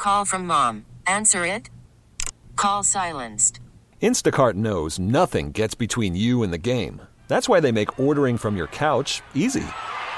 call from mom. Answer it. Call silenced. Instacart knows nothing gets between you and the game. That's why they make ordering from your couch easy.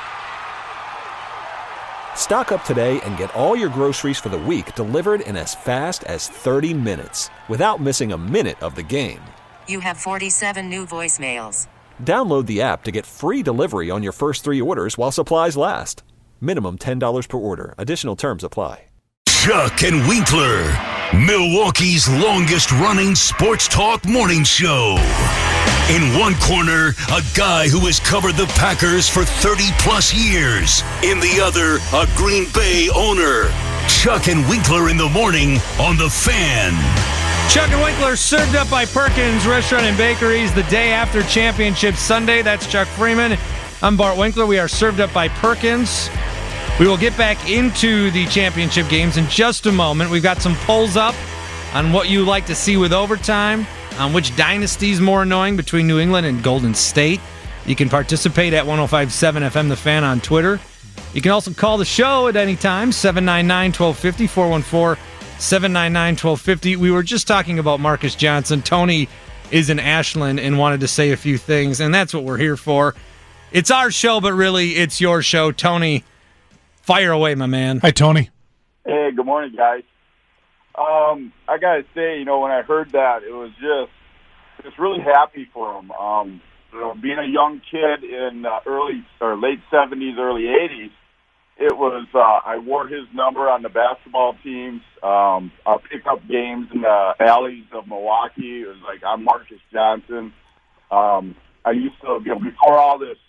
Stock up today and get all your groceries for the week delivered in as fast as 30 minutes without missing a minute of the game. You have 47 new voicemails. Download the app to get free delivery on your first 3 orders while supplies last. Minimum $10 per order. Additional terms apply. Chuck and Winkler, Milwaukee's longest-running sports talk morning show. In one corner, a guy who has covered the Packers for 30-plus years. In the other, a Green Bay owner. Chuck and Winkler in the morning on The Fan. Chuck and Winkler served up by Perkins Restaurant and Bakeries the day after Championship Sunday. That's Chuck Freeman. I'm Bart Winkler. We are served up by Perkins. We will get back into the championship games in just a moment. We've got some polls up on what you like to see with overtime, on which dynasty is more annoying between New England and Golden State. You can participate at 105.7 FM The Fan on Twitter. You can also call the show at any time, 799-1250, 414-799-1250. We were just talking about Marcus Johnson. Tony is in Ashland and wanted to say a few things, and that's what we're here for. It's our show, but really it's your show. Tony, fire away, my man. Hi, Tony. Hey, good morning, guys. I got to say, when I heard that, it was just really happy for him. Being a young kid in late 70s, early 80s, it was, I wore his number on the basketball teams. I'll pick up games in the alleys of Milwaukee. It was like, I'm Marcus Johnson. I used to, before all this,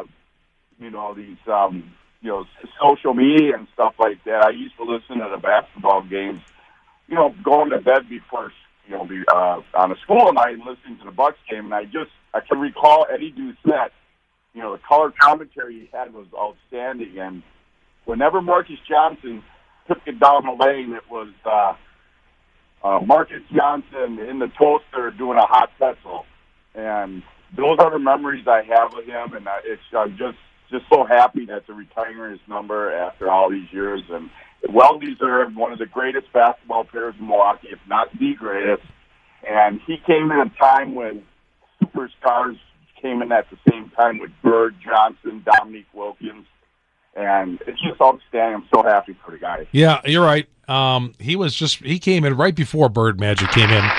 social media and stuff like that, I used to listen to the basketball games, going to bed before, on a school night and listening to the Bucks game. And I can recall Eddie Doucette, the color commentary he had was outstanding. And whenever Marcus Johnson took it down the lane, it was Marcus Johnson in the toaster doing a hot pretzel. And those are the memories I have of him. And I'm just so happy that they're retiring his number after all these years, and well-deserved, one of the greatest basketball players in Milwaukee, if not the greatest. And he came in a time when superstars came in at the same time with Bird, Johnson, Dominique Wilkins, and it's just outstanding. I'm so happy for the guy. Yeah, you're right. He came in right before Bird Magic came in.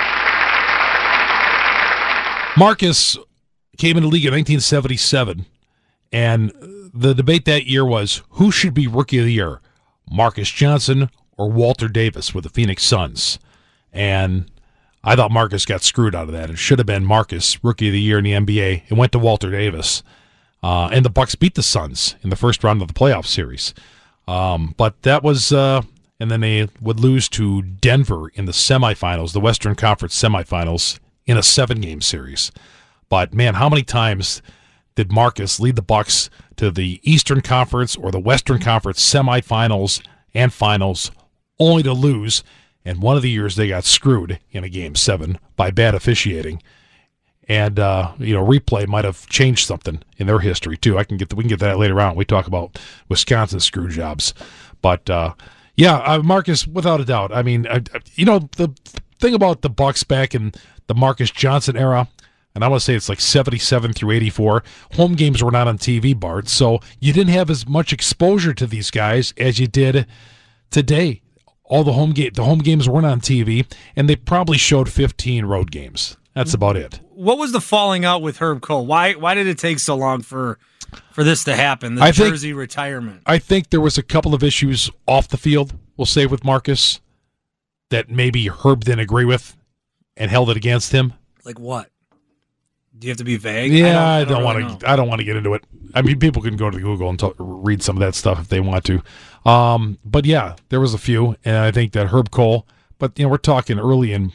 Marcus came in the league in 1977. And the debate that year was, who should be Rookie of the Year, Marcus Johnson or Walter Davis with the Phoenix Suns? And I thought Marcus got screwed out of that. It should have been Marcus, Rookie of the Year in the NBA. It went to Walter Davis. And the Bucks beat the Suns in the first round of the playoff series. But that was, and then they would lose to Denver in the semifinals, the Western Conference semifinals, in a 7-game series. But, man, how many times did Marcus lead the Bucks to the Eastern Conference or the Western Conference semifinals and finals, only to lose? And one of the years they got screwed in a Game 7 by bad officiating. And replay might have changed something in their history too. We can get to that later on. We talk about Wisconsin screw jobs, but Marcus, without a doubt. I mean, the thing about the Bucks back in the Marcus Johnson era. And I want to say it's like 77 through 84. Home games were not on TV, Bart, so you didn't have as much exposure to these guys as you did today. All the home games weren't on TV, and they probably showed 15 road games. That's about it. What was the falling out with Herb Cole? Why did it take so long for this to happen? The Jersey retirement. I think there was a couple of issues off the field, we'll say, with Marcus that maybe Herb didn't agree with and held it against him. Like what? Do you have to be vague? Yeah, I don't want to get into it. I mean, people can go to Google and read some of that stuff if they want to. But yeah, there was a few, and I think that Herb Cole. But we're talking early in,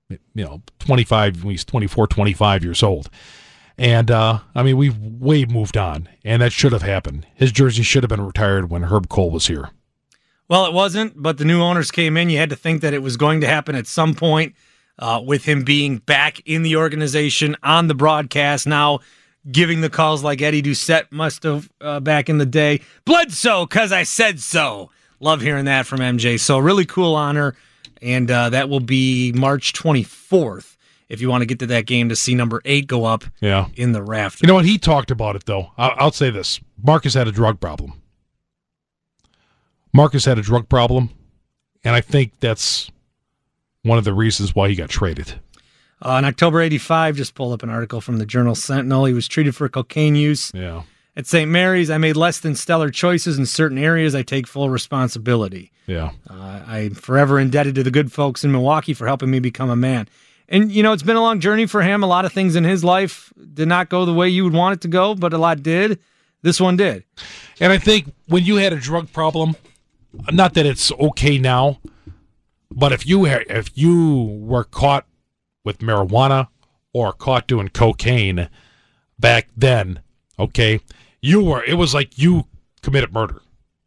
25, he's 24, 25 years old, and we've way moved on, and that should have happened. His jersey should have been retired when Herb Cole was here. Well, it wasn't, but the new owners came in. You had to think that it was going to happen at some point. With him being back in the organization on the broadcast now, giving the calls like Eddie Doucette must have back in the day. Bledsoe, 'cause I said so. Love hearing that from MJ. So really cool honor, and that will be March 24th if you want to get to that game to see number 8 go up in the rafters. You know what? He talked about it, though. I'll say this. Marcus had a drug problem. And I think that's one of the reasons why he got traded. In October 85, just pulled up an article from the Journal-Sentinel. He was treated for cocaine use. Yeah. At St. Mary's, I made less than stellar choices in certain areas. I take full responsibility. Yeah. I'm forever indebted to the good folks in Milwaukee for helping me become a man. And, it's been a long journey for him. A lot of things in his life did not go the way you would want it to go, but a lot did. This one did. And I think when you had a drug problem, not that it's okay now, but if you were caught with marijuana or caught doing cocaine back then, okay, it was like you committed murder.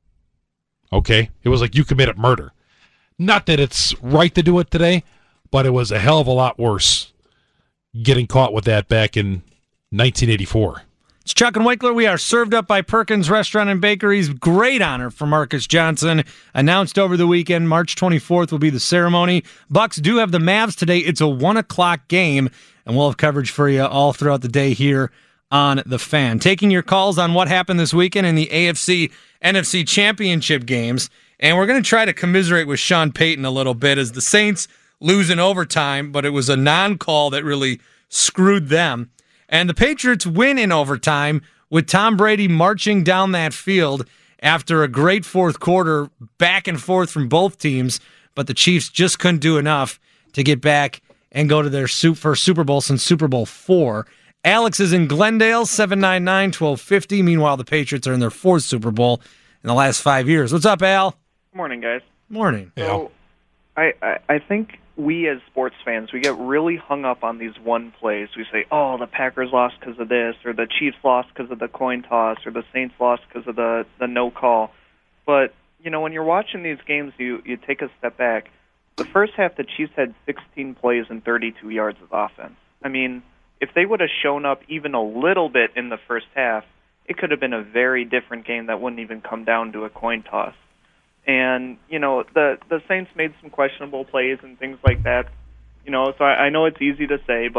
Okay? It was like you committed murder. Not that it's right to do it today, but it was a hell of a lot worse getting caught with that back in 1984. It's Chuck and Winkler. We are served up by Perkins Restaurant and Bakeries. Great honor for Marcus Johnson. Announced over the weekend, March 24th will be the ceremony. Bucks do have the Mavs today. It's a 1 o'clock game, and we'll have coverage for you all throughout the day here on The Fan. Taking your calls on what happened this weekend in the AFC NFC Championship games, and we're going to try to commiserate with Sean Payton a little bit as the Saints lose in overtime, but it was a non-call that really screwed them. And the Patriots win in overtime with Tom Brady marching down that field after a great fourth quarter, back and forth from both teams, but the Chiefs just couldn't do enough to get back and go to their first Super Bowl since Super Bowl IV. Alex is in Glendale, 799-1250. Meanwhile, the Patriots are in their 4th Super Bowl in the last 5 years. What's up, Al? Morning, guys. Morning. So, I think we as sports fans, we get really hung up on these one plays. We say, oh, the Packers lost because of this, or the Chiefs lost because of the coin toss, or the Saints lost because of the no call. But, when you're watching these games, you take a step back. The first half, the Chiefs had 16 plays and 32 yards of offense. I mean, if they would have shown up even a little bit in the first half, it could have been a very different game that wouldn't even come down to a coin toss. And, the Saints made some questionable plays and things like that. So I know it's easy to say,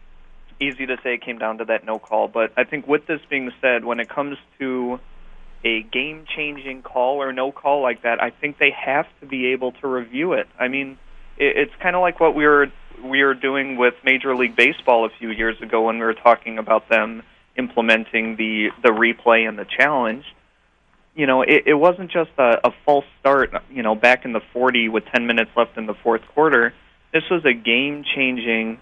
it came down to that no call. But I think with this being said, when it comes to a game-changing call or no call like that, I think they have to be able to review it. I mean, it's kind of like what we were doing with Major League Baseball a few years ago when we were talking about them implementing the replay and the challenge. It wasn't just a false start, back in the 40 with 10 minutes left in the fourth quarter. This was a game-changing,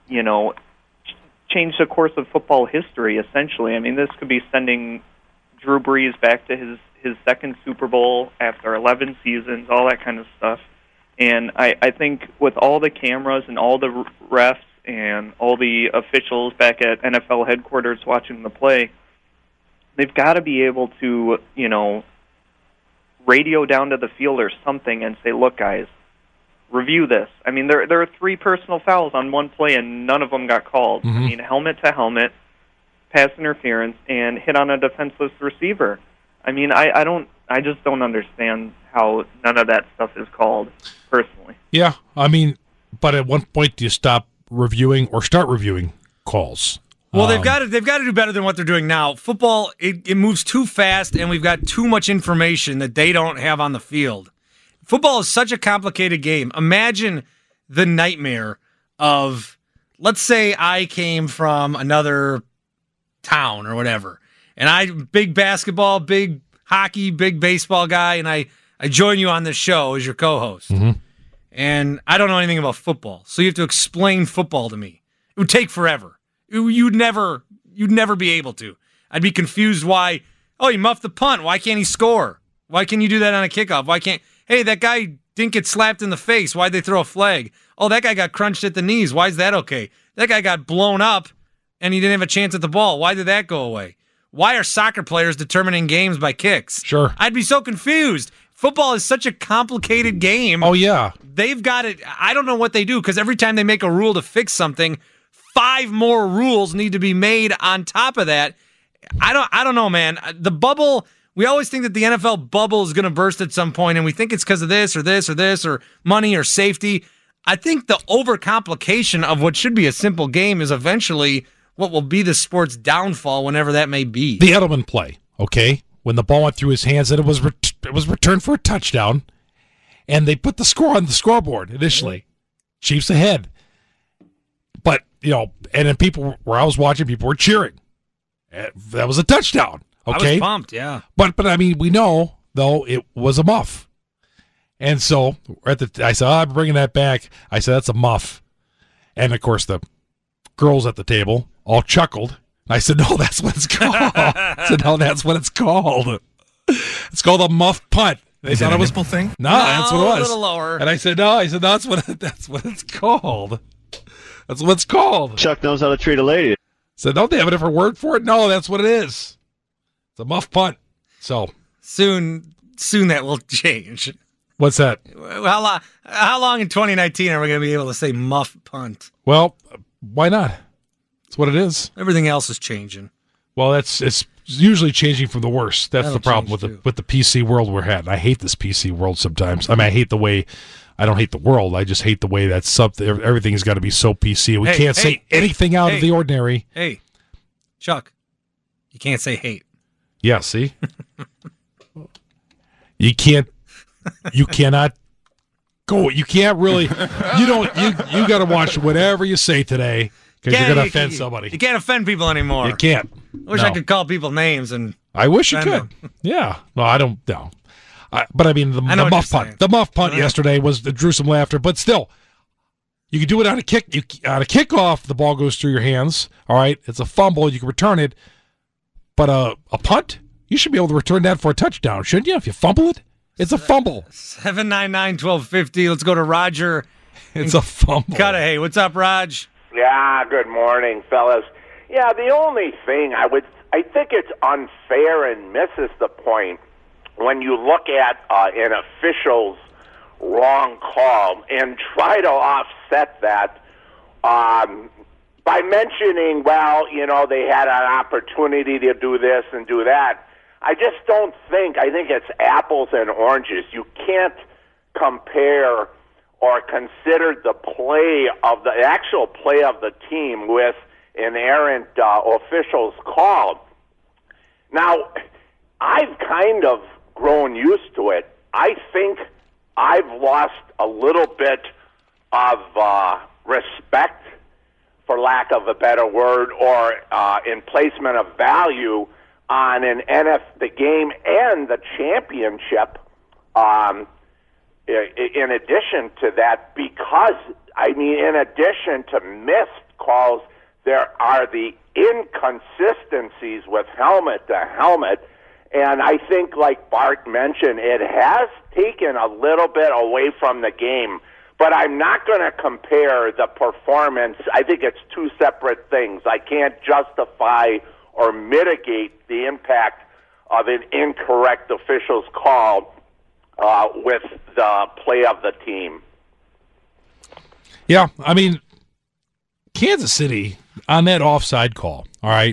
change the course of football history, essentially. I mean, this could be sending Drew Brees back to his second Super Bowl after 11 seasons, all that kind of stuff. And I think with all the cameras and all the refs and all the officials back at NFL headquarters watching the play, they've got to be able to, radio down to the field or something and say, look, guys, review this. I mean, there are 3 personal fouls on one play, and none of them got called. Mm-hmm. I mean, helmet to helmet, pass interference, and hit on a defenseless receiver. I mean, I just don't understand how none of that stuff is called, personally. Yeah, I mean, but at one point do you stop reviewing or start reviewing calls? Well, they've got to do better than what they're doing now. Football, it moves too fast, and we've got too much information that they don't have on the field. Football is such a complicated game. Imagine the nightmare of, let's say I came from another town or whatever, and I'm big basketball, big hockey, big baseball guy, and I join you on this show as your co-host. Mm-hmm. And I don't know anything about football, so you have to explain football to me. It would take forever. You'd never be able to. I'd be confused why, he muffed the punt. Why can't he score? Why can you do that on a kickoff? Hey, that guy didn't get slapped in the face. Why'd they throw a flag? Oh, that guy got crunched at the knees. Why is that okay? That guy got blown up and he didn't have a chance at the ball. Why did that go away? Why are soccer players determining games by kicks? Sure. I'd be so confused. Football is such a complicated game. Oh, yeah. They've got it. I don't know what they do, because every time they make a rule to fix something, 5 more rules need to be made on top of that. I don't know, man. The bubble We always think that the NFL bubble is going to burst at some point, and we think it's because of this or this or this or money or safety. I think the overcomplication of what should be a simple game is eventually what will be the sport's downfall, whenever that may be. The Edelman play, okay? When the ball went through his hands, and it was returned for a touchdown, and they put the score on the scoreboard initially. Chiefs ahead. But, and then people, where I was watching, people were cheering. That was a touchdown, okay? I was pumped, yeah. But I mean, we know, though, it was a muff. And so, I said, I'm bringing that back. I said, that's a muff. And, of course, the girls at the table all chuckled. I said, no, that's what it's called. I said, no, that's what it's called. It's called a muff punt. They Is thought it it was nipple thing? No, that's what it was. A little lower. And I said, no, that's what it's called. That's what it's called. Chuck knows how to treat a lady. So don't they have a different word for it? No, that's what it is. It's a muff punt. So soon that will change. What's that? How long in 2019 are we going to be able to say muff punt? Well, why not? That's what it is. Everything else is changing. Well, it's usually changing for the worse. That's That'll the problem with the PC world we're at. And I hate this PC world sometimes. I mean, I hate the way. I don't hate the world. I just hate the way that everything's got to be so PC. We can't say anything out of the ordinary. Hey, Chuck, you can't say hate. Yeah, see? You cannot go. You can't really. You got to watch whatever you say today because you're going to offend somebody. You can't offend people anymore. You can't. I wish I could call people names and. I wish you could. Yeah. No, I don't. No. But I mean, the muff punt. The muff punt yesterday drew some laughter, but still, you can do it on a kick. On a kickoff, the ball goes through your hands. All right, it's a fumble. You can return it, but a punt, you should be able to return that for a touchdown, shouldn't you? If you fumble it, it's a fumble. 799-1250. Let's go to Roger. It's a fumble. Hey, what's up, Raj? Yeah, good morning, fellas. Yeah, the only thing I think it's unfair and misses the point when you look at an official's wrong call and try to offset that by mentioning, well, they had an opportunity to do this and do that. I just don't think. I think it's apples and oranges. You can't compare or consider the actual play of the team with an errant official's call. Now, I've kind of grown used to it. I think I've lost a little bit of respect, for lack of a better word, or in placement of value on the game and the championship. In addition to that, because in addition to missed calls, there are the inconsistencies with helmet to helmet. And I think, like Bart mentioned, it has taken a little bit away from the game. But I'm not going to compare the performance. I think it's two separate things. I can't justify or mitigate the impact of an incorrect official's call with the play of the team. Yeah, Kansas City on that offside call. All right,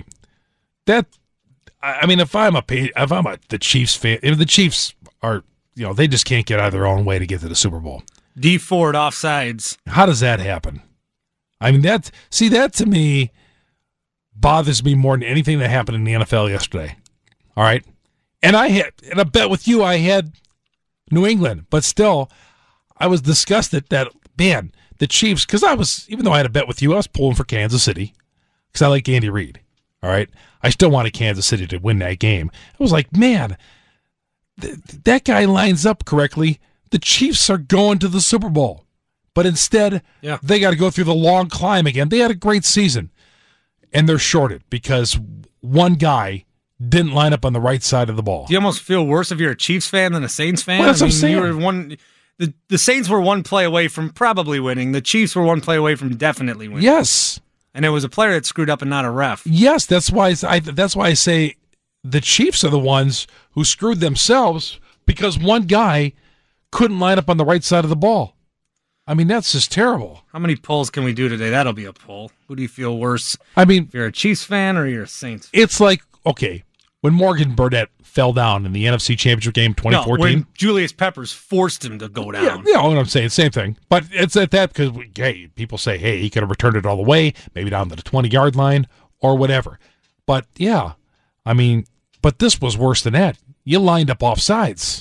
if I'm the Chiefs fan, if the Chiefs are, they just can't get out of their own way to get to the Super Bowl. D Ford offsides. How does that happen? That to me bothers me more than anything that happened in the NFL yesterday. All right, and I bet with you I had New England, but still, I was disgusted that the Chiefs, because even though I had a bet with you, I was pulling for Kansas City because I like Andy Reid. All right, I still wanted Kansas City to win that game. I was like, that guy lines up correctly. The Chiefs are going to the Super Bowl, but instead, they got to go through the long climb again. They had a great season, and they're shorted because one guy didn't line up on the right side of the ball. Do you almost feel worse if you're a Chiefs fan than a Saints fan? Well, that's what I'm saying. The Saints were one play away from probably winning. The Chiefs were one play away from definitely winning. Yes. And it was a player that screwed up and not a ref. Yes, that's why I say the Chiefs are the ones who screwed themselves because one guy couldn't line up on the right side of the ball. That's just terrible. How many polls can we do today? That'll be a poll. Who do you feel worse? If you're a Chiefs fan or you're a Saints fan? It's like, okay, when Morgan Burnett fell down in the NFC Championship game 2014. No, when Julius Peppers forced him to go down. Yeah, you know what I'm saying, same thing. But it's at that because, hey, people say, hey, he could have returned it all the way, maybe down to the 20-yard line or whatever. But, yeah, I mean, but this was worse than that. You lined up offsides.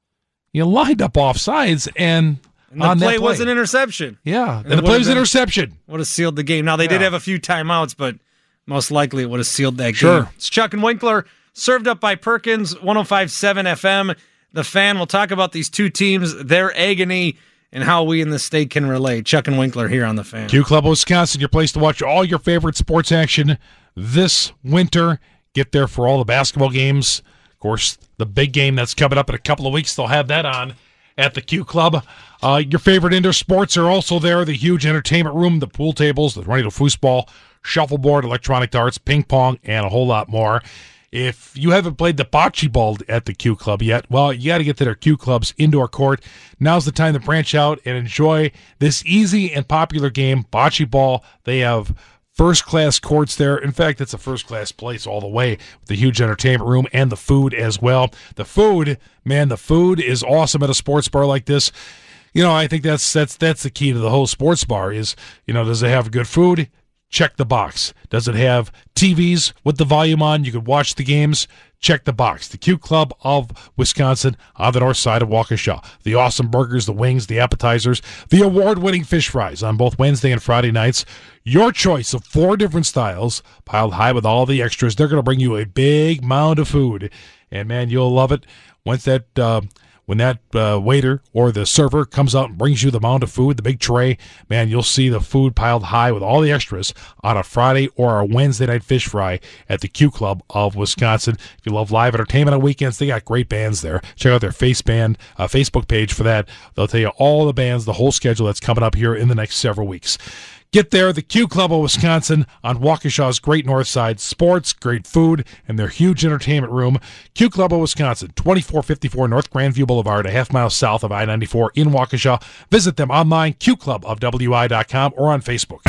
And the play was an interception. Yeah, and the play was an interception. Would have sealed the game. Now, they did have a few timeouts, but most likely it would have sealed that Sure. game. It's Chuck and Winkler, served up by Perkins, 105.7 FM. The Fan. We'll talk about these two teams, their agony, and how we in the state can relate. Chuck and Winkler here on The Fan. Q Club of Wisconsin, your place to watch all your favorite sports action this winter. Get there for all the basketball games. Of course, the big game that's coming up in a couple of weeks, they'll have that on at the Q Club. Your favorite indoor sports are also there. The huge entertainment room, the pool tables, the running to foosball, shuffleboard, electronic darts, ping pong, and a whole lot more. If you haven't played the bocce ball at the Q Club yet, well, you got to get to their Q Club's indoor court. Now's the time to branch out and enjoy this easy and popular game, bocce ball. They have first-class courts there. In fact, it's a first-class place all the way with the huge entertainment room and the food as well. The food, man, the food is awesome at a sports bar like this. You know, I think that's the key to the whole sports bar is, you know, does it have good food? Check the box. Does it have TVs with the volume on? You could watch the games. Check the box. The Q Club of Wisconsin on the north side of Waukesha. The awesome burgers, the wings, the appetizers, the award-winning fish fries on both Wednesday and Friday nights. Your choice of 4 different styles, piled high with all the extras. They're going to bring you a big mound of food. And, man, you'll love it. Once that when that waiter or the server comes out and brings you the mound of food, the big tray, man, you'll see the food piled high with all the extras on a Friday or a Wednesday night fish fry at the Q Club of Wisconsin. If you love live entertainment on weekends, they got great bands there. Check out their Facebook page for that. They'll tell you all the bands, the whole schedule that's coming up here in the next several weeks. Get there, the Q Club of Wisconsin on Waukesha's great north side. Sports, great food, and their huge entertainment room. Q Club of Wisconsin, 2454 North Grandview Boulevard, a half mile south of I-94 in Waukesha. Visit them online, qclubofwi.com, or on Facebook.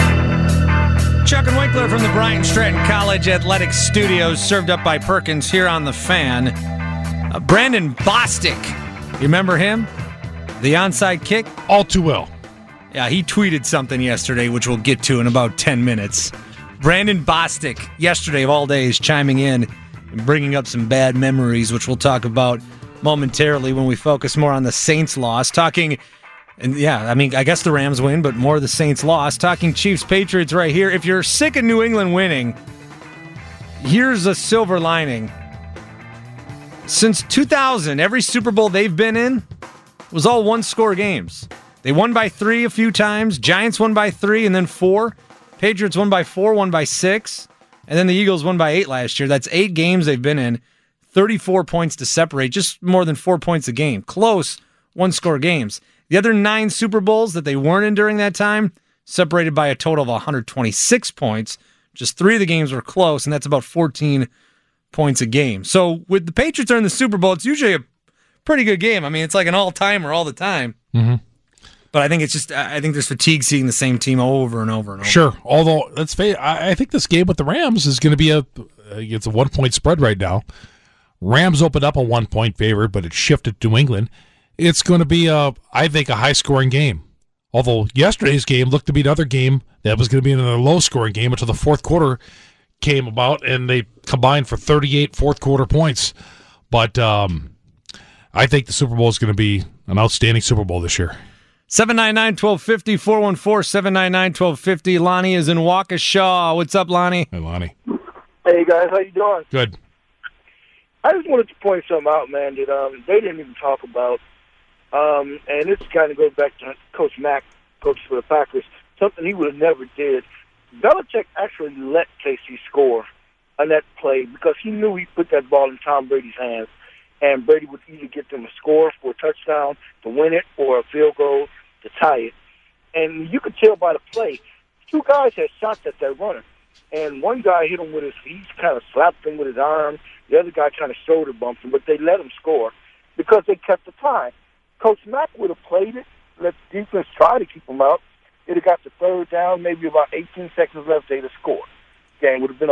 Chuck and Winkler from the Bryant Stratton College Athletics Studios, served up by Perkins here on The Fan. Brandon Bostic, you remember him? The onside kick? All too well. Yeah, he tweeted something yesterday, which we'll get to in about 10 minutes. Brandon Bostic, yesterday of all days, chiming in and bringing up some bad memories, which we'll talk about momentarily when we focus more on the Saints loss. Talking, and yeah, I mean, I guess the Rams win, but more the Saints loss. Talking Chiefs-Patriots right here. If you're sick of New England winning, here's a silver lining. Since 2000, every Super Bowl they've been in was all one-score games. They won by 3 a few times. Giants won by 3 and then 4. Patriots won by 4, won by 6. And then the Eagles won by 8 last year. That's 8 games they've been in. 34 points to separate, just more than 4 points a game. Close one-score games. The other 9 Super Bowls that they weren't in during that time, separated by a total of 126 points. Just 3 of the games were close, and that's about 14 points a game. So with the Patriots are in the Super Bowl, it's usually a pretty good game. I mean, it's like an all-timer all the time. Mm-hmm. But I think it's just, I think there's fatigue seeing the same team over and over and over. Sure. Although, let's face it, I think this game with the Rams is going to be it's a 1-point spread right now. Rams opened up a 1-point favorite, but it shifted to New England. It's going to be, I think, a high-scoring game. Although yesterday's game looked to be another game that was going to be another low-scoring game until the fourth quarter came about, and they combined for 38 fourth-quarter points. But I think the Super Bowl is going to be an outstanding Super Bowl this year. 799-1250, 414-799-1250. Lonnie is in Waukesha. What's up, Lonnie? Hey, Lonnie. Hey, guys. How you doing? Good. I just wanted to point something out, man, that they didn't even talk about. And this kind of goes back to Coach Mack, coach for the Packers, something he would have never did. Belichick actually let KC score on that play because he knew he put that ball in Tom Brady's hands, and Brady would either get them a score for a touchdown to win it or a field goal to tie it. And you could tell by the play, 2 guys had shots at that runner. And one guy hit him with his feet, kind of slapped him with his arm. The other guy kind of shoulder bumped him, but they let him score because they kept the tie. Coach Mack would have played it, let the defense try to keep him out. It would have got to 3rd down, maybe about 18 seconds left, they'd have scored. Game would have been over.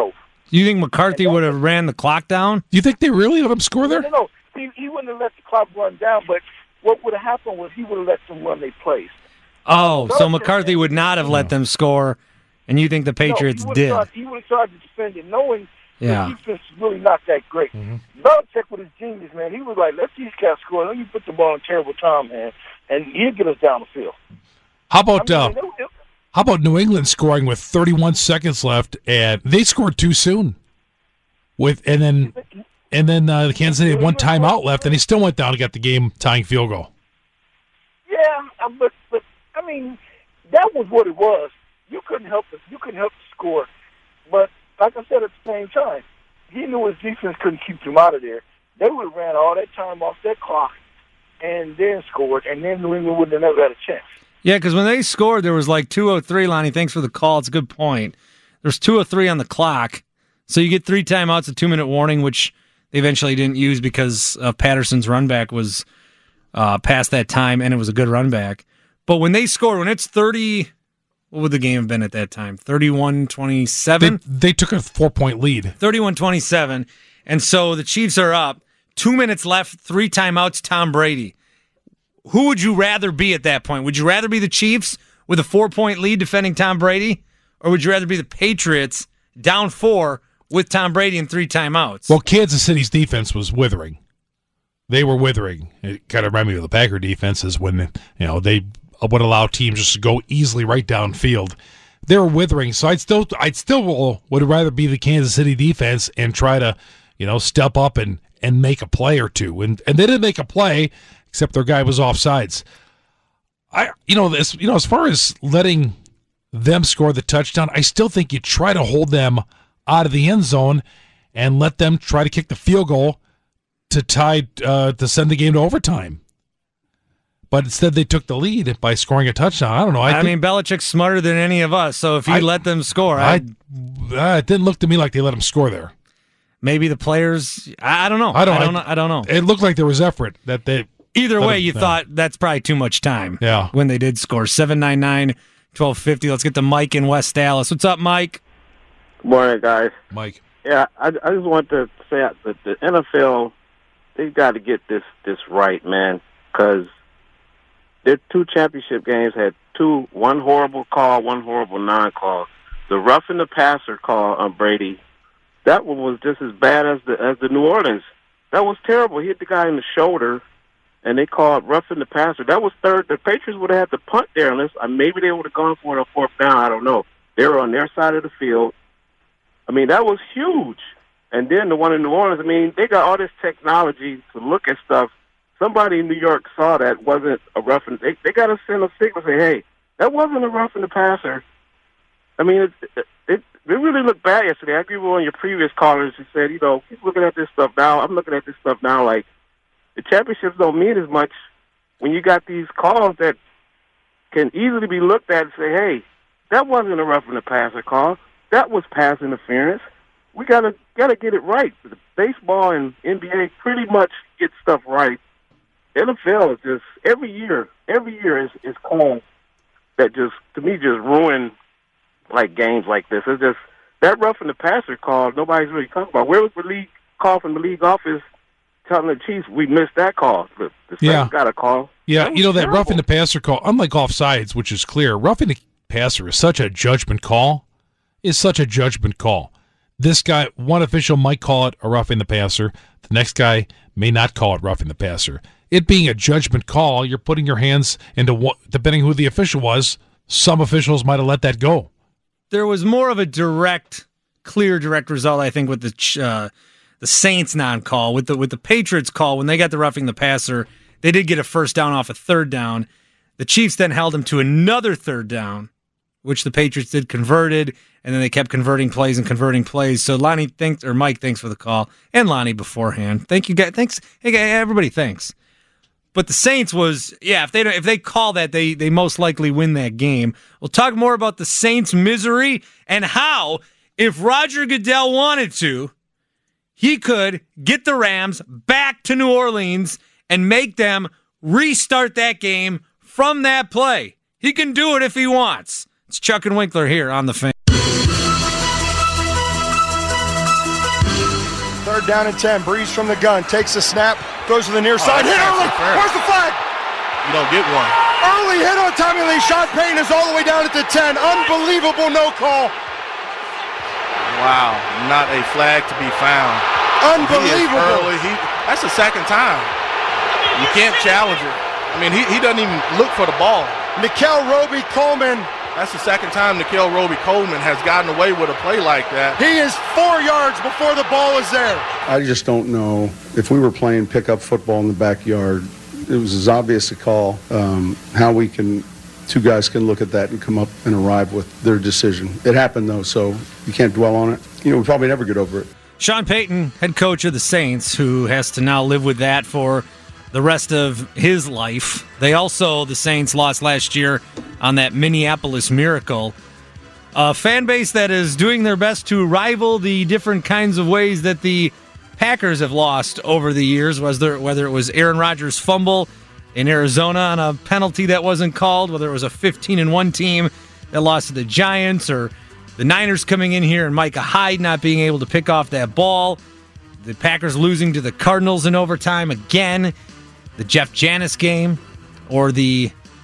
Do you think McCarthy would have ran the clock down? Do you think they really let him score there? No. He wouldn't have let the clock run down, but what would have happened was he would have let them run their plays. Oh, so McCarthy would not have let them score, and you think the Patriots did? He would have started defending, knowing the Yeah. defense is really not that great. Belichick with his genius, man, he was like, let these cats score. Let me put the ball in terrible time, man, and he'll get us down the field. How about New England scoring with 31 seconds left, and they scored too soon. And then the Kansas City had one timeout left, and he still went down and got the game-tying field goal. Yeah, but I mean, that was what it was. You couldn't help it. You couldn't help the score. But like I said, at the same time, he knew his defense couldn't keep him out of there. They would have ran all that time off that clock and then scored, and then New England would have never had a chance. Yeah, because when they scored, there was like 2:03, Lonnie. Thanks for the call. It's a good point. There's 2:03 on the clock. So you get 3 timeouts, a 2-minute warning, which they eventually didn't use because Patterson's run back was past that time, and it was a good run back. But when they scored, when it's 30, what would the game have been at that time? 31-27? They took a 4-point lead. 31-27. And so the Chiefs are up. 2 minutes left, 3 timeouts, Tom Brady. Who would you rather be at that point? Would you rather be the Chiefs with a 4-point lead defending Tom Brady? Or would you rather be the Patriots down 4 with Tom Brady and 3 timeouts? Well, Kansas City's defense was withering. They were withering. It kind of reminded me of the Packer defenses when they would allow teams just to go easily right downfield. They were withering, so I'd still would rather be the Kansas City defense and try to step up and make a play or two. And they didn't make a play, except their guy was offsides. As far as letting them score the touchdown, I still think you try to hold them out of the end zone and let them try to kick the field goal to send the game to overtime. But instead, they took the lead by scoring a touchdown. I don't know. I mean, Belichick's smarter than any of us, so if he let them score, it didn't look to me like they let them score there. Maybe the players. I don't know. I don't know. It looked like there was effort that they. Either way, you thought that's probably too much time. Yeah. When they did score 799-1250. Let's get to Mike in West Dallas. What's up, Mike? Good morning, guys. Mike. Yeah, I just want to say that the NFL, they've got to get this right, man, because their 2 championship games had one horrible call, one horrible non-call. The roughing the passer call on Brady, that one was just as bad as the New Orleans. That was terrible. He hit the guy in the shoulder, and they called roughing the passer. That was third. The Patriots would have had to punt there unless maybe they would have gone for it on 4th down. I don't know. They were on their side of the field. I mean, that was huge. And then the one in New Orleans, I mean, they got all this technology to look at stuff. Somebody in New York saw that wasn't a roughing. They got to send a signal and say, hey, that wasn't a roughing the passer. I mean, it really looked bad yesterday. I agree with one of your previous callers who said, keep looking at this stuff now. I'm looking at this stuff now like the championships don't mean as much when you got these calls that can easily be looked at and say, hey, that wasn't a roughing the passer call. That was pass interference. We gotta get it right. The baseball and NBA pretty much get stuff right. NFL is just every year is calls that just to me just ruin like games like this. It's just that roughing the passer call nobody's really talking about. Where was the league call from the league office telling the Chiefs we missed that call? The Saints got a call. Yeah, that roughing the passer call, unlike offsides, which is clear, roughing the passer is such a judgment call. This guy, one official might call it a roughing the passer. The next guy may not call it roughing the passer. It being a judgment call, you're putting your hands into what, depending who the official was, some officials might have let that go. There was more of a clear direct result, I think, with the Saints non-call. With the Patriots call, when they got the roughing the passer, they did get a 1st down off a 3rd down. The Chiefs then held them to another 3rd down, which the Patriots did converted, and then they kept converting plays. So Mike, thanks for the call, and Lonnie beforehand. Thank you, guys. Thanks, hey guys, everybody, thanks. But the Saints was, if they call that, they most likely win that game. We'll talk more about the Saints' misery and how, if Roger Goodell wanted to, he could get the Rams back to New Orleans and make them restart that game from that play. He can do it if he wants. It's Chuck and Winkler here on The Fan. down and 10. Breeze from the gun, takes the snap, throws to the near side. Hit early. Where's the flag? You don't get one. Early hit on Tommy Lee. Sean Payton is all the way down at the 10. Unbelievable no call. Wow, not a flag to be found. Unbelievable. That's the second time. You can't challenge it. I mean, he doesn't even look for the ball. Nikel Roby-Coleman. That's the second time Nikel Roby-Coleman has gotten away with a play like that. He is 4 yards before the ball is there. I just don't know if we were playing pickup football in the backyard. It was as obvious a call. How two guys can look at that and come up and arrive with their decision. It happened though, so you can't dwell on it. We'll probably never get over it. Sean Payton, head coach of the Saints, who has to now live with that for the rest of his life. The Saints lost last year on that Minneapolis Miracle. A fan base that is doing their best to rival the different kinds of ways that the Packers have lost over the years, whether it was Aaron Rodgers' fumble in Arizona on a penalty that wasn't called, whether it was a 15-1 team that lost to the Giants, or the Niners coming in here and Micah Hyde not being able to pick off that ball, the Packers losing to the Cardinals in overtime again, the Jeff Janis game, or the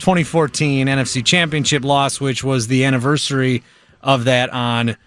2014 NFC Championship loss, which was the anniversary of that on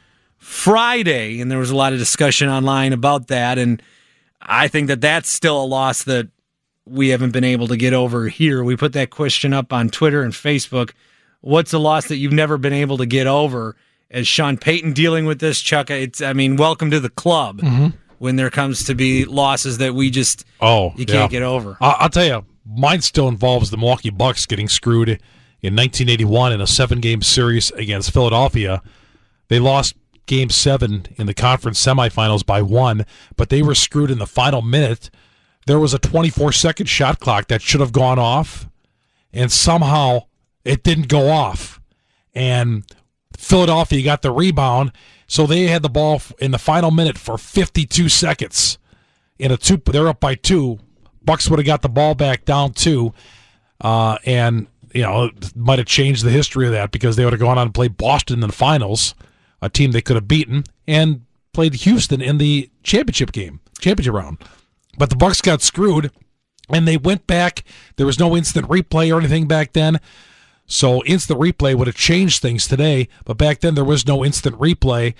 Friday, and there was a lot of discussion online about that, and I think that that's still a loss that we haven't been able to get over here. We put that question up on Twitter and Facebook. What's a loss that you've never been able to get over? As Sean Payton dealing with this, Chuck, welcome to the club when there comes to be losses that we just can't get over. I'll tell you, mine still involves the Milwaukee Bucks getting screwed in 1981 in a 7-game series against Philadelphia. They lost Game 7 in the conference semifinals by 1, but they were screwed in the final minute. There was a 24-second shot clock that should have gone off, and somehow it didn't go off. And Philadelphia got the rebound, so they had the ball in the final minute for 52 seconds. They're up by 2. Bucks would have got the ball back down 2, and it might have changed the history of that because they would have gone on to play Boston in the finals, a team they could have beaten, and played Houston in the championship round. But the Bucks got screwed, and they went back. There was no instant replay or anything back then. So instant replay would have changed things today, but back then there was no instant replay.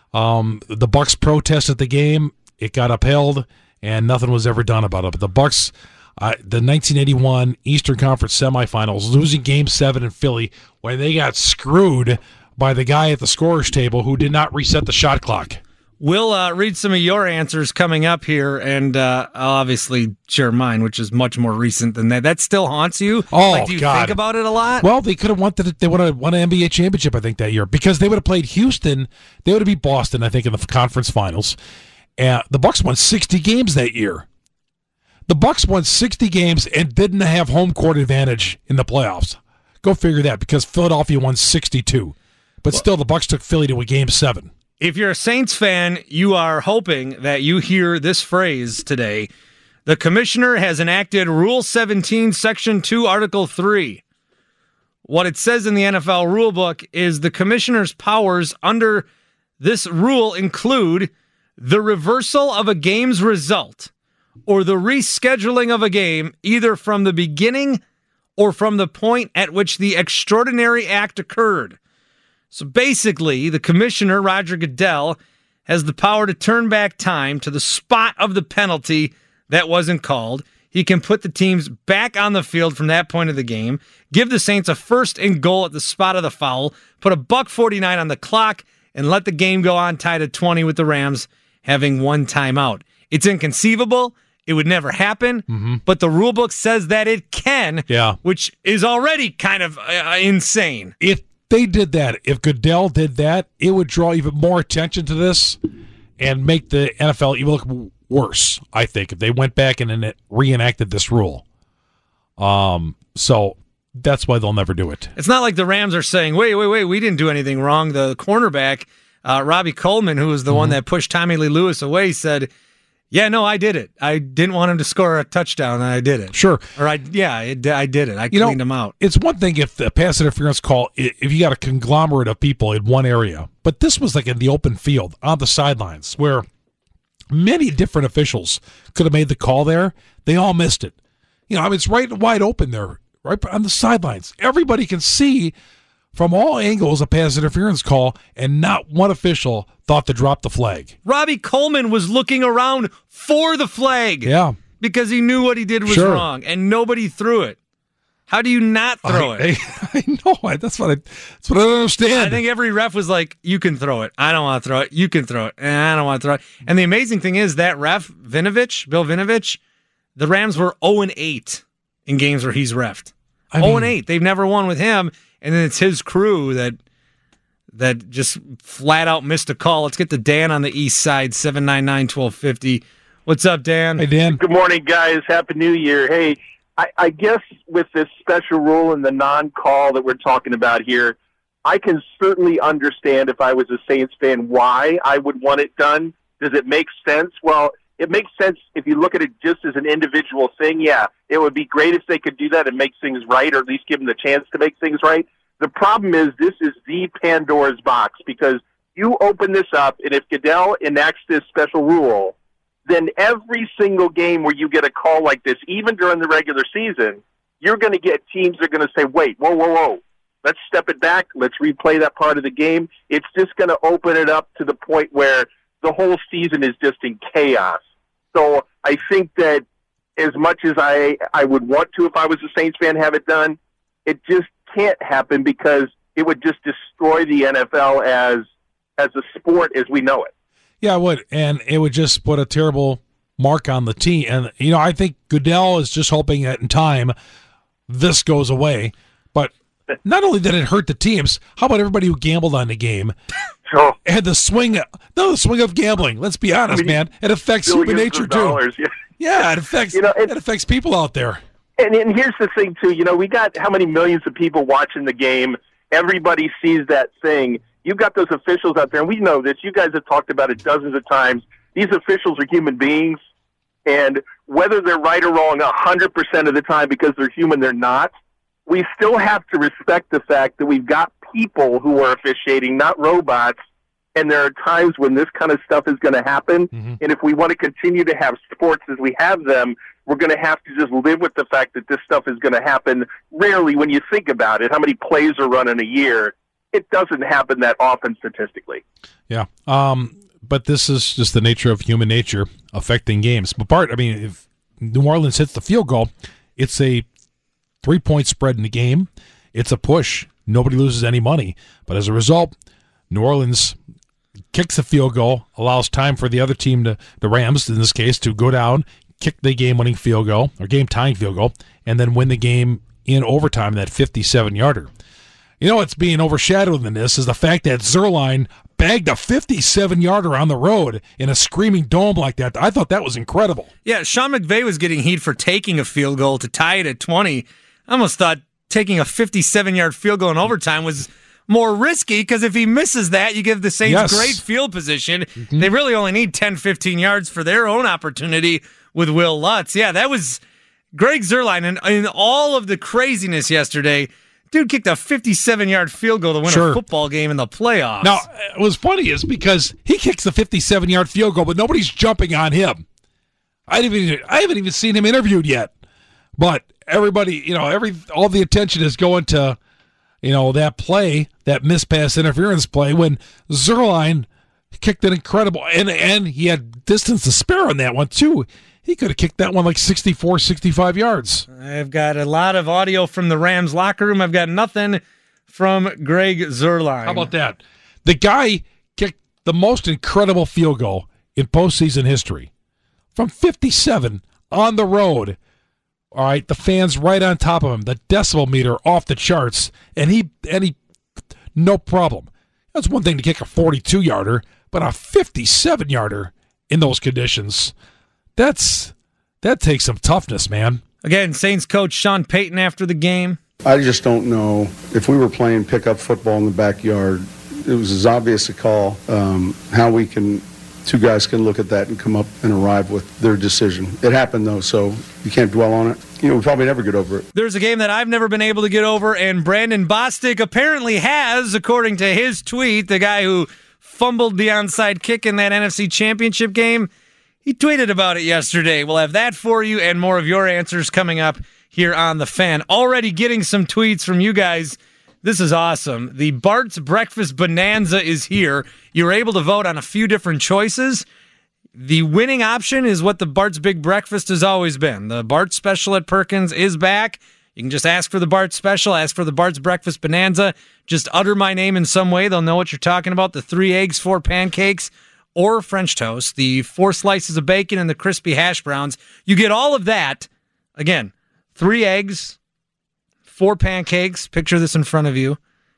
The Bucks protested the game. It got upheld, and nothing was ever done about it. But the Bucks, the 1981 Eastern Conference semifinals, losing Game 7 in Philly, when they got screwed by the guy at the scorer's table who did not reset the shot clock. We'll read some of your answers coming up here, and I'll obviously share mine, which is much more recent than that. That still haunts you? Oh, do you God. think about it a lot? Well, they could have won an NBA championship, I think, that year, because they would have played Houston. They would have beat Boston, I think, in the conference finals. The Bucks won 60 games that year. The Bucks won 60 games and didn't have home court advantage in the playoffs. Go figure that, because Philadelphia won 62. But still, the Bucks took Philly to a Game 7. If you're a Saints fan, you are hoping that you hear this phrase today. The commissioner has enacted Rule 17, Section 2, Article 3. What it says in the NFL rulebook is the commissioner's powers under this rule include the reversal of a game's result or the rescheduling of a game either from the beginning or from the point at which the extraordinary act occurred. So basically, the commissioner, Roger Goodell, has the power to turn back time to the spot of the penalty that wasn't called. He can put the teams back on the field from that point of the game, give the Saints a first and goal at the spot of the foul, put a $1:49 on the clock, and let the game go on tied at 20 with the Rams having one timeout. It's inconceivable. It would never happen, but the rulebook says that it can, which is already kind of insane. If they did that, if Goodell did that, it would draw even more attention to this and make the NFL even look worse, I think, if they went back and reenacted this rule. So that's why they'll never do it. It's not like the Rams are saying, wait, we didn't do anything wrong. The cornerback, Robbie Coleman, who was the one that pushed Tommy Lee Lewis away, said, yeah, no, I did it. I didn't want him to score a touchdown, and I did it. Sure. Or I did it. I cleaned him out. It's one thing if the pass interference call, if you got a conglomerate of people in one area, but this was like in the open field on the sidelines where Many different officials could have made the call there. They all missed it. It's right wide open there, right on the sidelines. Everybody can see from all angles a pass interference call, and not one official thought to drop the flag. Robbie Coleman was looking around for the flag. Yeah. Because he knew what he did was wrong, and nobody threw it. How do you not throw it? I know. That's what I don't understand. I think every ref was like, you can throw it. I don't want to throw it. You can throw it. And I don't want to throw it. And the amazing thing is that ref, Bill Vinovich, the Rams were 0-8 in games where he's reffed. 0-8. They've never won with him. And then it's his crew that just flat out missed a call. Let's get to Dan on the east side, 799-1250. What's up, Dan? Hey, Dan. Good morning, guys. Happy New Year. Hey, I guess with this special rule and the non-call that we're talking about here, I can certainly understand if I was a Saints fan why I would want it done. Does it make sense? Well, it makes sense if you look at it just as an individual thing. Yeah, it would be great if they could do that and make things right, or at least give them the chance to make things right. The problem is this is the Pandora's box, because you open this up, and if Goodell enacts this special rule, then every single game where you get a call like this, even during the regular season, you're going to get teams that are going to say, wait, whoa. Let's step it back. Let's replay that part of the game. It's just going to open it up to the point where the whole season is just in chaos. So I think that as much as I would want to, if I was a Saints fan, have it done, it just can't happen because it would just destroy the NFL as a sport as we know it. Yeah, it would, and it would just put a terrible mark on the team. And, I think Goodell is just hoping that in time this goes away. But not only did it hurt the teams, how about everybody who gambled on the game? Sure. And the swing of gambling. Let's be honest, man. It affects human nature, too. Yeah, it affects people out there. And here's the thing, too. We got how many millions of people watching the game. Everybody sees that thing. You've got those officials out there, and we know this. You guys have talked about it dozens of times. These officials are human beings, and whether they're right or wrong 100% of the time because they're human, they're not. We still have to respect the fact that we've got people who are officiating, not robots, and there are times when this kind of stuff is going to happen. Mm-hmm. And if we want to continue to have sports as we have them, we're going to have to just live with the fact that this stuff is going to happen. Rarely, when you think about it, how many plays are run in a year, it doesn't happen that often statistically. Yeah. But this is just the nature of human nature affecting games. But if New Orleans hits the field goal, it's a 3-point spread in the game. It's a push. Nobody loses any money. But as a result, New Orleans kicks the field goal, allows time for the other team, the Rams in this case, to go down, kick the game-winning field goal, or game-tying field goal, and then win the game in overtime, that 57-yarder. What's being overshadowed in this is the fact that Zuerlein bagged a 57-yarder on the road in a screaming dome like that. I thought that was incredible. Yeah, Sean McVay was getting heat for taking a field goal to tie it at 20. I almost thought taking a 57-yard field goal in overtime was more risky, because if he misses that, you give the Saints great field position. Mm-hmm. They really only need 10, 15 yards for their own opportunity with Will Lutz. Yeah, that was Greg Zuerlein. And in all of the craziness yesterday, dude kicked a 57-yard field goal to win a football game in the playoffs. Now, what was funny is because he kicks the 57-yard field goal, but nobody's jumping on him. I haven't even seen him interviewed yet. But everybody, all the attention is going to, that play, that missed pass interference play when Zuerlein kicked an incredible, and he had distance to spare on that one too. He could have kicked that one like 64, 65 yards. I've got a lot of audio from the Rams locker room. I've got nothing from Greg Zuerlein. How about that? The guy kicked the most incredible field goal in postseason history from 57 on the road. All right, the fans right on top of him, the decibel meter off the charts, and he no problem. That's one thing to kick a 42-yarder, but a 57-yarder in those conditions, that takes some toughness, man. Again, Saints coach Sean Payton after the game. I just don't know if we were playing pickup football in the backyard. It was as obvious a call. How two guys can look at that and come up and arrive with their decision. It happened, though, so you can't dwell on it. We probably never get over it. There's a game that I've never been able to get over, and Brandon Bostic apparently has, according to his tweet, the guy who fumbled the onside kick in that NFC Championship game. He tweeted about it yesterday. We'll have that for you and more of your answers coming up here on The Fan. Already getting some tweets from you guys. This is awesome. The Bart's Breakfast Bonanza is here. You were able to vote on a few different choices. The winning option is what the Bart's Big Breakfast has always been. The Bart Special at Perkins is back. You can just ask for the Bart Special, ask for the Bart's Breakfast Bonanza. Just utter my name in some way. They'll know what you're talking about. The 3 eggs, 4 pancakes, or French toast. The 4 slices of bacon and the crispy hash browns. You get all of that. Again, 3 eggs, 4 pancakes. Picture this in front of you.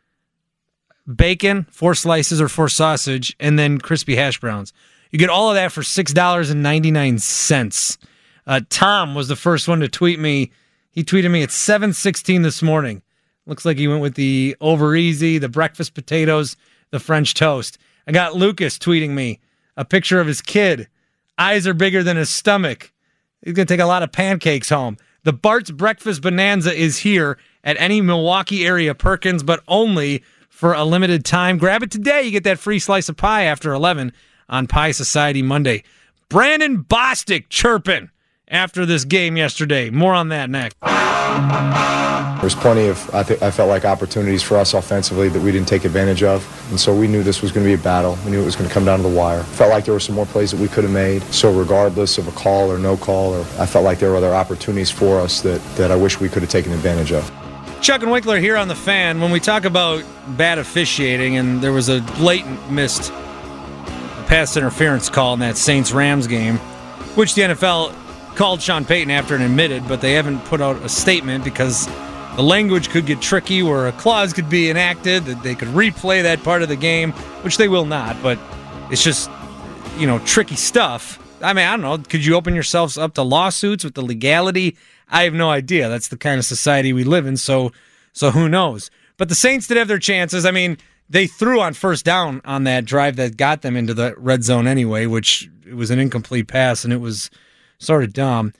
Bacon, 4 slices or 4 sausage, and then crispy hash browns. You get all of that for $6.99. Tom was the first one to tweet me. He tweeted me at 7:16 this morning. Looks like he went with the over easy, the breakfast potatoes, the French toast. I got Lucas tweeting me a picture of his kid. Eyes are bigger than his stomach. He's going to take a lot of pancakes home. The Bart's Breakfast Bonanza is here at any Milwaukee area Perkins, but only for a limited time. Grab it today. You get that free slice of pie after 11 on Pie Society Monday. Brandon Bostic chirping after this game yesterday. More on that next. There's plenty of, I felt like, opportunities for us offensively that we didn't take advantage of. And so we knew this was going to be a battle. We knew it was going to come down to the wire. Felt like there were some more plays that we could have made. So regardless of a call or no call, I felt like there were other opportunities for us that I wish we could have taken advantage of. Chuck and Winkler here on The Fan. When we talk about bad officiating, and there was a blatant missed pass interference call in that Saints-Rams game, which the NFL called Sean Payton after and admitted, but they haven't put out a statement because the language could get tricky where a clause could be enacted that they could replay that part of the game, which they will not, but it's just, tricky stuff. I mean, I don't know. Could you open yourselves up to lawsuits with the legality? I have no idea. That's the kind of society we live in, so who knows? But the Saints did have their chances. I mean, they threw on first down on that drive that got them into the red zone anyway, which it was an incomplete pass, and it was sort of dumb.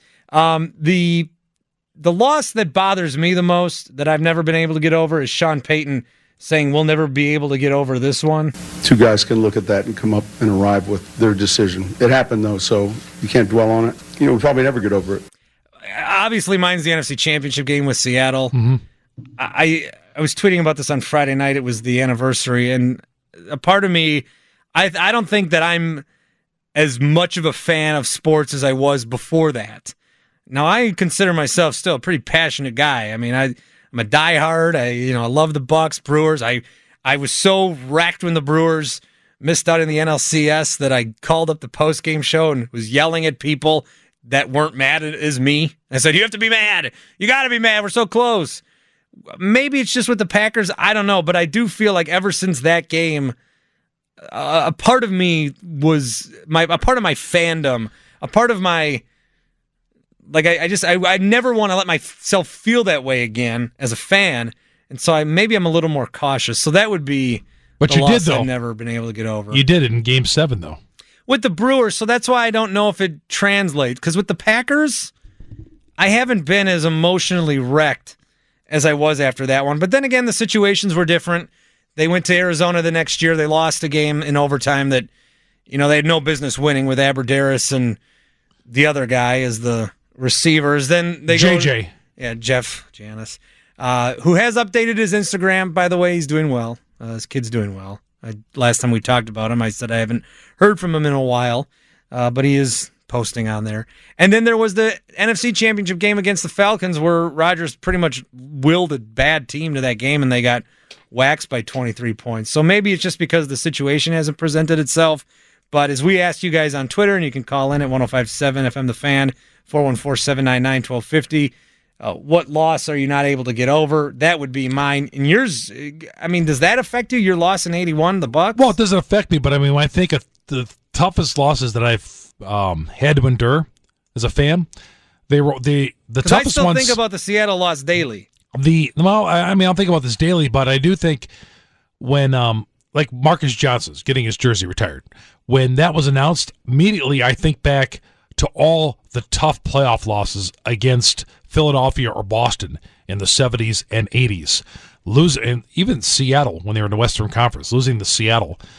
The loss that bothers me the most, that I've never been able to get over, is Sean Payton saying we'll never be able to get over this one. 2 guys can look at that and come up and arrive with their decision. It happened, though, so you can't dwell on it. We'll probably never get over it. Obviously, mine's the NFC Championship game with Seattle. Mm-hmm. I was tweeting about this on Friday night. It was the anniversary, and a part of me, I don't think that I'm as much of a fan of sports as I was before that. Now, I consider myself still a pretty passionate guy. I mean, I'm a diehard. I love the Bucks, Brewers. I was so wrecked when the Brewers missed out in the NLCS that I called up the post-game show and was yelling at people that weren't mad as me. I said, you have to be mad. You got to be mad. We're so close. Maybe it's just with the Packers. I don't know, but I do feel like ever since that game, a part of me was a part of my fandom, a part of my, I never want to let myself feel that way again as a fan, and so maybe I'm a little more cautious. So that would be but you did, though. I've never been able to get over. You did it in Game 7, though. With the Brewers, so that's why I don't know if it translates, because with the Packers, I haven't been as emotionally wrecked as I was after that one. But then again, the situations were different. They went to Arizona the next year. They lost a game in overtime that, they had no business winning with Aberderis and the other guy as the receivers. Then they JJ. Jeff Janis, who has updated his Instagram, by the way. He's doing well. His kid's doing well. Last time we talked about him, I said I haven't heard from him in a while, but he is posting on there. And then there was the NFC Championship game against the Falcons where Rodgers pretty much willed a bad team to that game, and they got waxed by 23 points. So maybe it's just because the situation hasn't presented itself. But as we asked you guys on Twitter, and you can call in at 105.7 FM The Fan, 414-799-1250, what loss are you not able to get over? That would be mine. And yours, I mean, does that affect you, your loss in 81, the Bucs? Well, it doesn't affect me, but I mean, when I think of the toughest losses that I've had to endure as a fan, they were the toughest ones. I still think about the Seattle loss daily. I'll think about this daily, but I do think when, like Marcus Johnson's getting his jersey retired, when that was announced, immediately I think back to all the tough playoff losses against Philadelphia or Boston in the 70s and 80s. And even Seattle when they were in the Western Conference, losing to Seattle.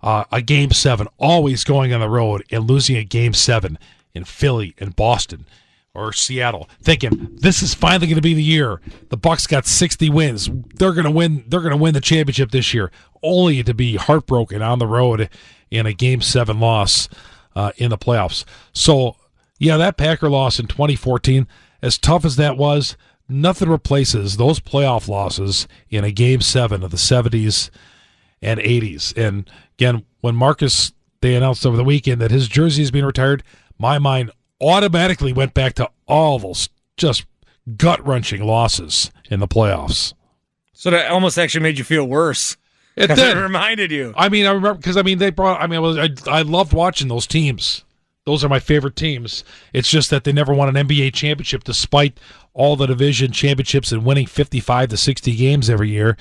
a Game 7, always going on the road and losing a Game 7 in Philly and Boston or Seattle, thinking this is finally going to be the year. The Bucs got 60 wins. They're going to win. They're going to win the championship this year, only to be heartbroken on the road in a Game 7 loss in the playoffs. So, yeah, that Packer loss in 2014, as tough as that was, nothing replaces those playoff losses in a Game 7 of the 70s and 80s. And again, when Marcus, they announced over the weekend that his jersey is being retired, my mind automatically went back to all those just gut-wrenching losses in the playoffs. So that almost actually made you feel worse. It did. It reminded you. I mean, I remember because they brought. I loved watching those teams. Those are my favorite teams. It's just that they never won an NBA championship despite all the division championships and winning 55 to 60 games every year.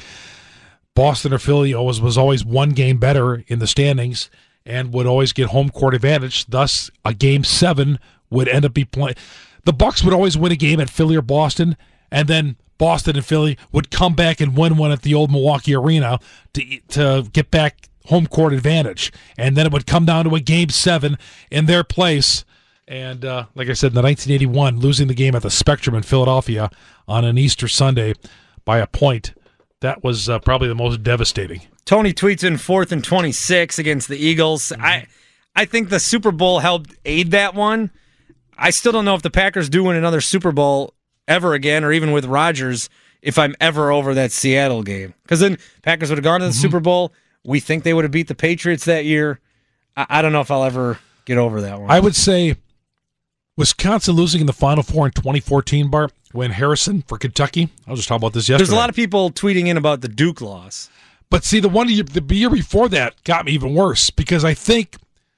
Boston or Philly was always one game better in the standings and would always get home court advantage. Thus, a Game 7 would end up playing. The Bucs would always win a game at Philly or Boston, and then Boston and Philly would come back and win one at the old Milwaukee Arena to get back home court advantage. And then it would come down to a Game 7 in their place. And like I said, in the 1981, losing the game at the Spectrum in Philadelphia on an Easter Sunday by a point, that was probably the most devastating. Tony tweets in 4th and 26 against the Eagles. I think the Super Bowl helped aid that one. I still don't know if the Packers do win another Super Bowl ever again, or even with Rodgers, if I'm ever over that Seattle game. Because then Packers would have gone to the Super Bowl. We think they would have beat the Patriots that year. I don't know if I'll ever get over that one. I would say Wisconsin losing in the Final Four in 2014, Bart, when Harrison for Kentucky. I was just talking about this yesterday. There's a lot of people tweeting in about the Duke loss. But see, the year before that got me even worse because I think,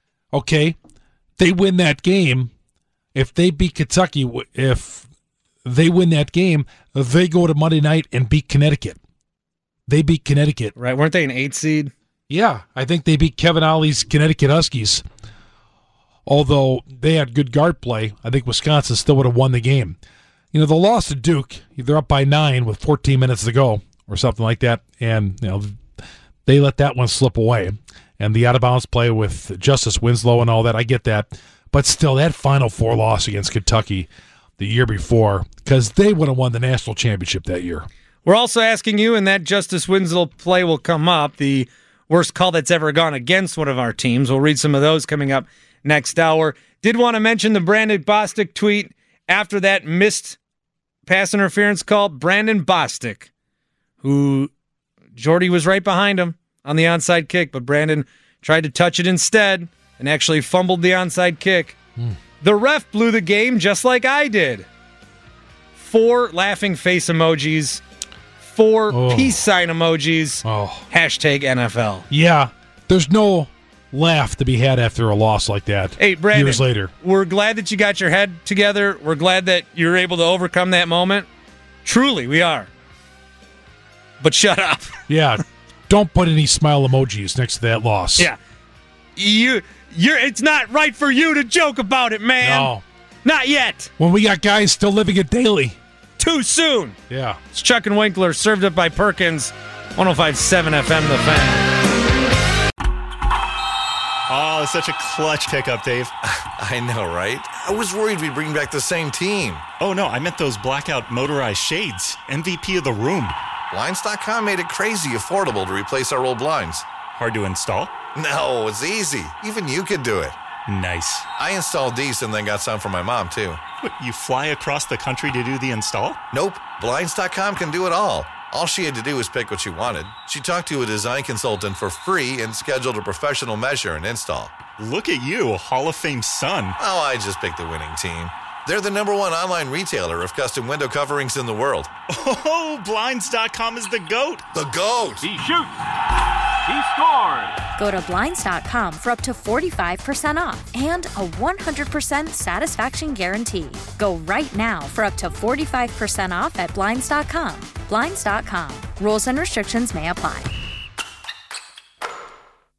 okay, they win that game. If they beat Kentucky, if they win that game, they go to Monday night and beat Connecticut. They beat Connecticut. Right, weren't they an 8 seed? Yeah, I think they beat Kevin Ollie's Connecticut Huskies. Although they had good guard play, I think Wisconsin still would have won the game. You know, the loss to Duke, they're up by 9 with 14 minutes to go or something like that, and they let that one slip away. And the out-of-bounds play with Justice Winslow and all that, I get that. But still, that Final Four loss against Kentucky the year before, because they would have won the national championship that year. We're also asking you, and that Justice Winslow play will come up, the worst call that's ever gone against one of our teams. We'll read some of those coming up next hour. Did want to mention the Brandon Bostic tweet after that missed pass interference call. Brandon Bostic, who Jordy was right behind him on the onside kick, but Brandon tried to touch it instead and actually fumbled the onside kick. The ref blew the game just like I did. 4 laughing face emojis, 4 peace sign emojis, hashtag NFL. Yeah, there's no laugh to be had after a loss like that. Hey, Brandon, years later. We're glad that you got your head together. We're glad that you're able to overcome that moment. Truly, we are. But shut up. Yeah, don't put any smile emojis next to that loss. Yeah. It's not right for you to joke about it, man. No. Not yet. When we got guys still living it daily. Too soon. Yeah. It's Chuck and Winkler, served up by Perkins, 105.7 FM, The Fan. Oh, it's such a clutch pickup, Dave. I know, right? I was worried we'd bring back the same team. Oh, no, I meant those blackout motorized shades. MVP of the room. Blinds.com made it crazy affordable to replace our old blinds. Hard to install? No, it's easy. Even you could do it. Nice. I installed these and then got some for my mom, too. What, you fly across the country to do the install? Nope. Blinds.com can do it all. All she had to do was pick what she wanted. She talked to a design consultant for free and scheduled a professional measure and install. Look at you, Hall of Fame son. Oh, I just picked the winning team. They're the #1 online retailer of custom window coverings in the world. Oh, Blinds.com is the GOAT. The GOAT! He shoots. He scores. Go to Blinds.com for up to 45% off and a 100% satisfaction guarantee. Go right now for up to 45% off at Blinds.com. Blinds.com. Rules and restrictions may apply.